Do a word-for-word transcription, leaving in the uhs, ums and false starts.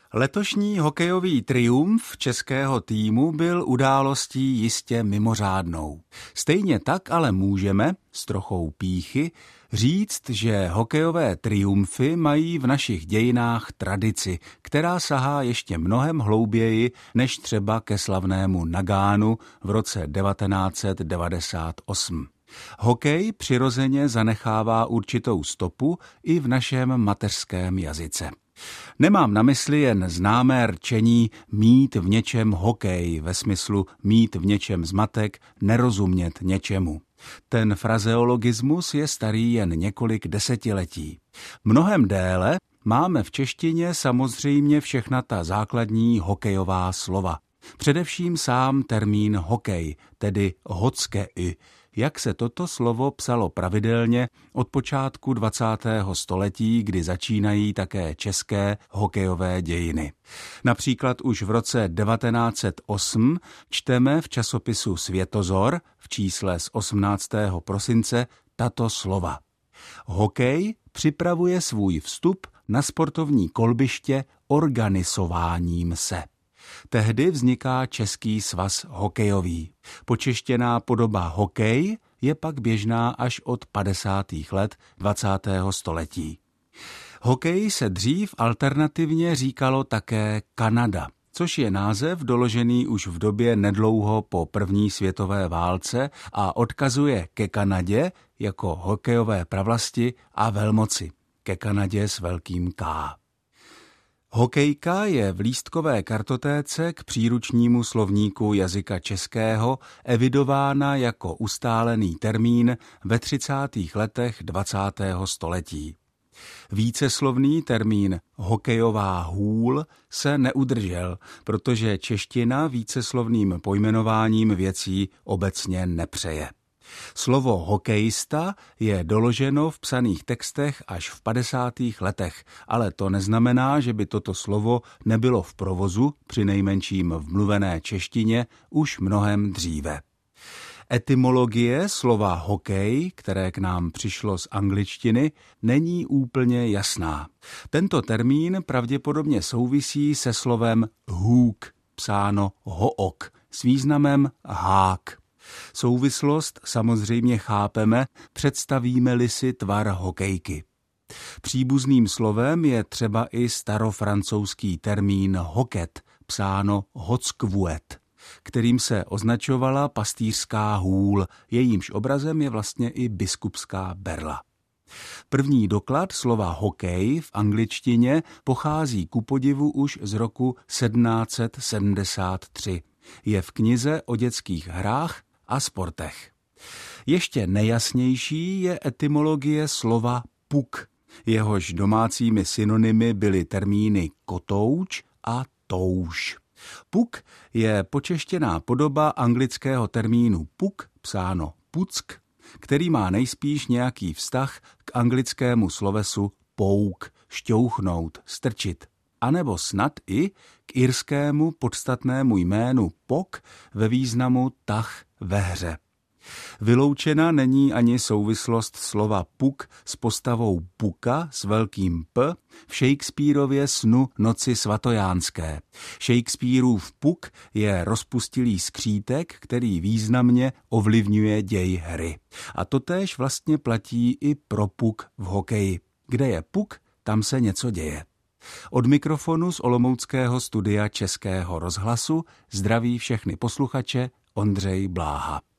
Letošní hokejový triumf českého týmu byl událostí jistě mimořádnou. Stejně tak ale můžeme, s trochou pýchy, říct, že hokejové triumfy mají v našich dějinách tradici, která sahá ještě mnohem hlouběji než třeba ke slavnému Nagánu v roce devatenáct set devadesát osm. Hokej přirozeně zanechává určitou stopu i v našem mateřském jazyce. Nemám na mysli jen známé rčení mít v něčem hokej ve smyslu mít v něčem zmatek, nerozumět něčemu. Ten frazeologismus je starý jen několik desetiletí. Mnohem déle máme v češtině samozřejmě všechna ta základní hokejová slova. Především sám termín hokej, tedy hockey, jak se toto slovo psalo pravidelně od počátku dvacátého století, kdy začínají také české hokejové dějiny. Například už v roce devatenáct set osm čteme v časopisu Světozor v čísle z osmnáctého prosince tato slova. Hokej připravuje svůj vstup na sportovní kolbiště organizováním se. Tehdy vzniká Český svaz hokejový. Počeštěná podoba hokej je pak běžná až od padesátých let dvacátého století. Hokej se dřív alternativně říkalo také Kanada, což je název doložený už v době nedlouho po první světové válce a odkazuje ke Kanadě jako hokejové pravlasti a velmoci. Ke Kanadě s velkým K. Hokejka je v lístkové kartotéce k příručnímu slovníku jazyka českého evidována jako ustálený termín ve třicátých letech dvacátého století. Víceslovný termín hokejová hůl se neudržel, protože čeština víceslovným pojmenováním věcí obecně nepřeje. Slovo hokejista je doloženo v psaných textech až v padesátých letech, ale to neznamená, že by toto slovo nebylo v provozu, přinejmenším v mluvené češtině, už mnohem dříve. Etymologie slova hokej, které k nám přišlo z angličtiny, není úplně jasná. Tento termín pravděpodobně souvisí se slovem hook, psáno hook, s významem hák. Souvislost samozřejmě chápeme, představíme-li si tvar hokejky. Příbuzným slovem je třeba i starofrancouzský termín hoket, psáno hockvuet, kterým se označovala pastýřská hůl, jejímž obrazem je vlastně i biskupská berla. První doklad slova hokej v angličtině pochází kupodivu už z roku sedmnáct set sedmdesát tři. Je v knize o dětských hrách a sportech. Ještě nejasnější je etymologie slova puk. Jehož domácími synonymy byly termíny kotouč a touš. Puk je počeštěná podoba anglického termínu puk, psáno puck, který má nejspíš nějaký vztah k anglickému slovesu pouk, šťouchnout, strčit, anebo snad i k irskému podstatnému jménu pok ve významu tah ve hře. Vyloučena není ani souvislost slova puk s postavou Puka s velkým P v Shakespearově Snu noci svatojánské. Shakespearův Puk je rozpustilý skřítek, který významně ovlivňuje děj hry. A totéž vlastně platí i pro puk v hokeji. Kde je puk, tam se něco děje. Od mikrofonu z olomouckého studia Českého rozhlasu zdraví všechny posluchače Ondřej Bláha.